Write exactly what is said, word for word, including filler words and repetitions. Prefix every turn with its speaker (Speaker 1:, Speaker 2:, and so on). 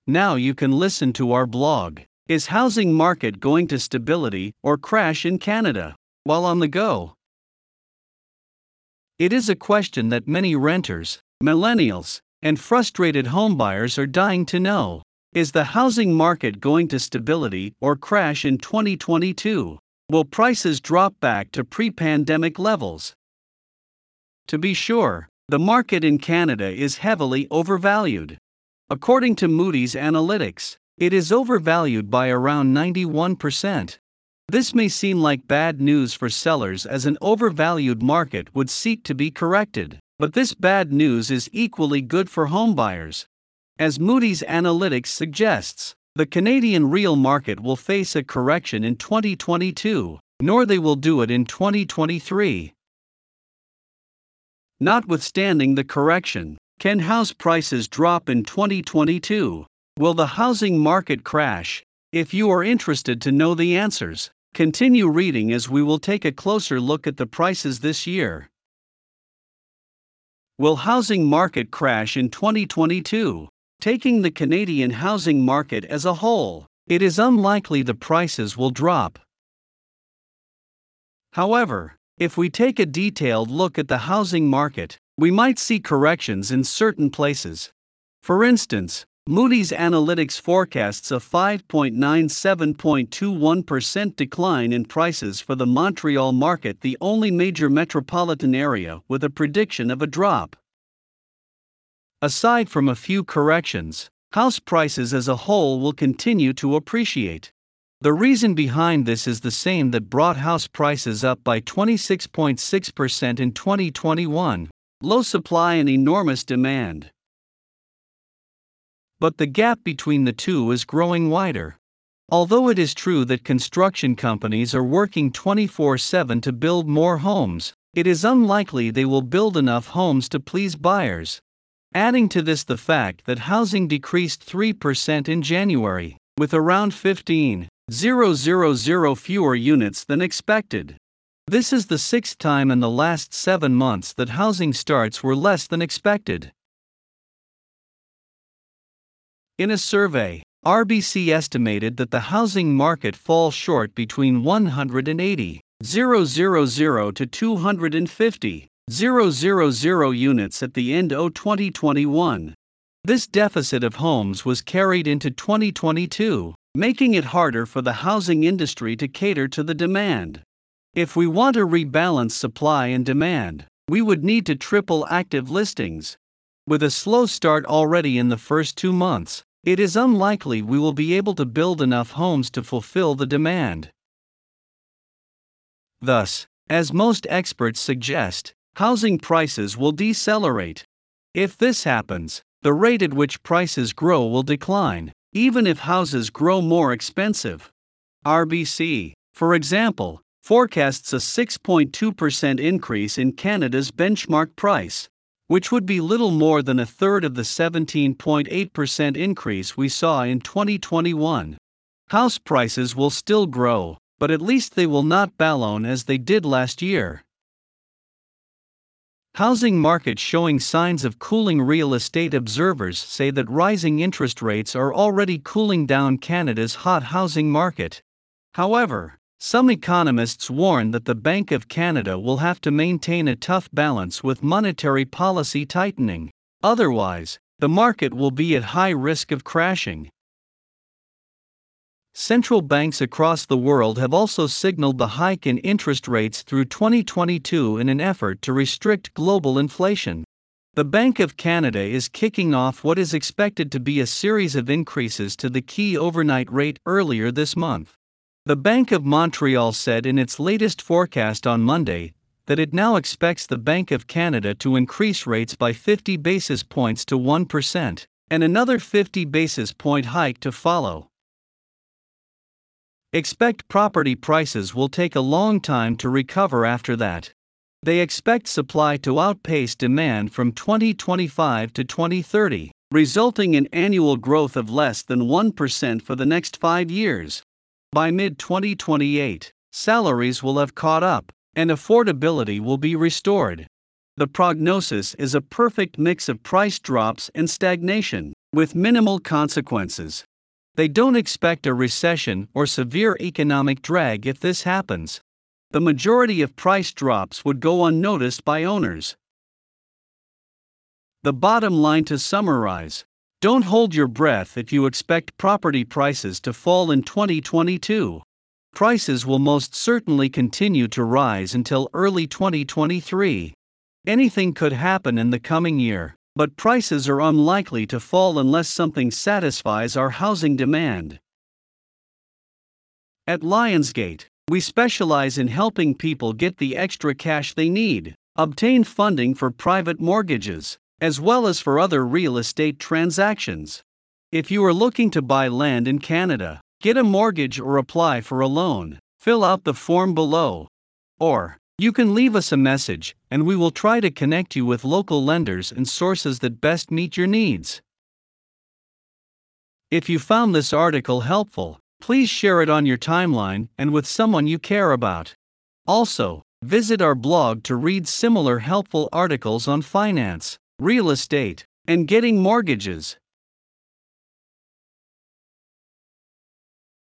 Speaker 1: Now you can listen to our blog. Is housing market going to stability or crash in Canada? While on the go. It is a question that many renters, millennials, and frustrated homebuyers are dying to know. Is the housing market going to stability or crash in twenty twenty-two? Will prices drop back to pre-pandemic levels? To be sure, the market in Canada is heavily overvalued. According to Moody's Analytics, it is overvalued by around ninety-one percent. This may seem like bad news for sellers, as an overvalued market would seek to be corrected, but this bad news is equally good for homebuyers. As Moody's Analytics suggests, the Canadian real market will face a correction in twenty twenty-two, nor they will do it in twenty twenty-three. Notwithstanding the correction, can house prices drop in twenty twenty-two? Will the housing market crash? If you are interested to know the answers, continue reading as we will take a closer look at the prices this year. Will housing market crash in twenty twenty-two? Taking the Canadian housing market as a whole, it is unlikely the prices will drop. However, if we take a detailed look at the housing market, we might see corrections in certain places. For instance, Moody's Analytics forecasts a five point nine seven two one percent decline in prices for the Montreal market, the only major metropolitan area with a prediction of a drop. Aside from a few corrections, house prices as a whole will continue to appreciate. The reason behind this is the same that brought house prices up by twenty-six point six percent in twenty twenty-one: low supply and enormous demand. But the gap between the two is growing wider. Although it is true that construction companies are working twenty-four seven to build more homes, it is unlikely they will build enough homes to please buyers. Adding to this the fact that housing decreased three percent in January, with around fifteen thousand fewer units than expected. This is the sixth time in the last seven months that housing starts were less than expected. In a survey, R B C estimated that the housing market falls short between one hundred eighty thousand to two hundred fifty thousand units at the end of twenty twenty-one. This deficit of homes was carried into twenty twenty-two, making it harder for the housing industry to cater to the demand. If we want to rebalance supply and demand, we would need to triple active listings. With a slow start already in the first two months, it is unlikely we will be able to build enough homes to fulfill the demand. Thus, as most experts suggest, housing prices will decelerate. If this happens, the rate at which prices grow will decline, even if houses grow more expensive. R B C, for example, forecasts a six point two percent increase in Canada's benchmark price, which would be little more than a third of the seventeen point eight percent increase we saw in twenty twenty-one. House prices will still grow, but at least they will not balloon as they did last year. Housing market showing signs of cooling. Real estate observers say that rising interest rates are already cooling down Canada's hot housing market. However, some economists warn that the Bank of Canada will have to maintain a tough balance with monetary policy tightening. Otherwise, the market will be at high risk of crashing. Central banks across the world have also signaled the hike in interest rates through twenty twenty-two in an effort to restrict global inflation. The Bank of Canada is kicking off what is expected to be a series of increases to the key overnight rate earlier this month. The Bank of Montreal said in its latest forecast on Monday that it now expects the Bank of Canada to increase rates by fifty basis points to one percent, and another fifty basis point hike to follow. Expect property prices will take a long time to recover after that. They expect supply to outpace demand from twenty twenty-five to twenty thirty, resulting in annual growth of less than one percent for the next five years. By mid twenty twenty-eight, salaries will have caught up, and affordability will be restored. The prognosis is a perfect mix of price drops and stagnation. with minimal consequences. They don't expect a recession or severe economic drag if this happens. The majority of price drops would go unnoticed by owners. The bottom line to summarize: don't hold your breath if you expect property prices to fall in twenty twenty-two. Prices will most certainly continue to rise until early twenty twenty-three. Anything could happen in the coming year, but prices are unlikely to fall unless something satisfies our housing demand. At Lionsgate, we specialize in helping people get the extra cash they need, obtain funding for private mortgages, as well as for other real estate transactions. If you are looking to buy land in Canada, get a mortgage or apply for a loan, fill out the form below. Or, you can leave us a message, and we will try to connect you with local lenders and sources that best meet your needs. If you found this article helpful, please share it on your timeline and with someone you care about. Also, visit our blog to read similar helpful articles on finance, real estate, and getting mortgages.